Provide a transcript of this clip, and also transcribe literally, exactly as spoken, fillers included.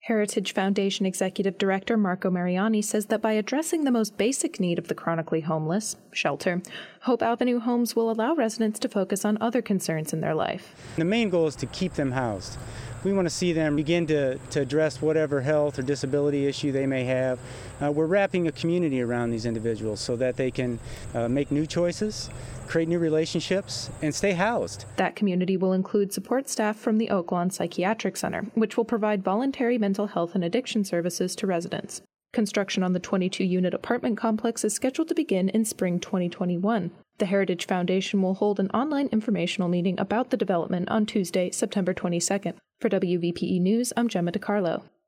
Heritage Foundation Executive Director Marco Mariani says that by addressing the most basic need of the chronically homeless, shelter, Hope Avenue Homes will allow residents to focus on other concerns in their life. The main goal is to keep them housed. We want to see them begin to, to address whatever health or disability issue they may have. Uh, we're wrapping a community around these individuals so that they can uh, make new choices, create new relationships, and stay housed. That community will include support staff from the Oak Lawn Psychiatric Center, which will provide voluntary mental health and addiction services to residents. Construction on the twenty-two unit apartment complex is scheduled to begin in spring twenty twenty-one. The Heritage Foundation will hold an online informational meeting about the development on Tuesday, September twenty-second. For W V P E News, I'm Gemma DiCarlo.